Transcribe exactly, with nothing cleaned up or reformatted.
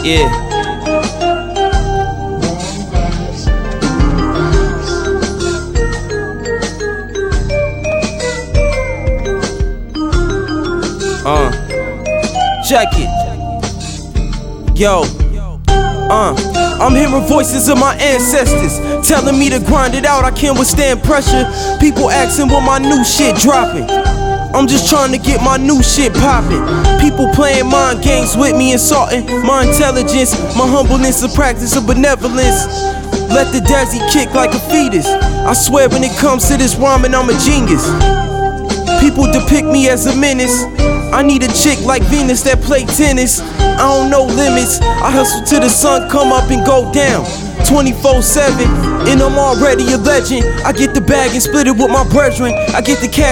Yeah. Uh, check it. Yo, uh, I'm hearing voices of my ancestors telling me to grind it out, I can't withstand pressure. People asking when my new shit dropping. I'm just trying to get my new shit popping. People playing mind games with me, insulting my intelligence, my humbleness, a practice of benevolence. Let the daisy kick like a fetus. I swear when it comes to this rhyming, I'm a genius. People depict me as a menace. I need a chick like Venus that play tennis. I don't know limits. I hustle till the sun come up and go down twenty-four seven, and I'm already a legend. I get the bag and split it with my brethren. I get the cash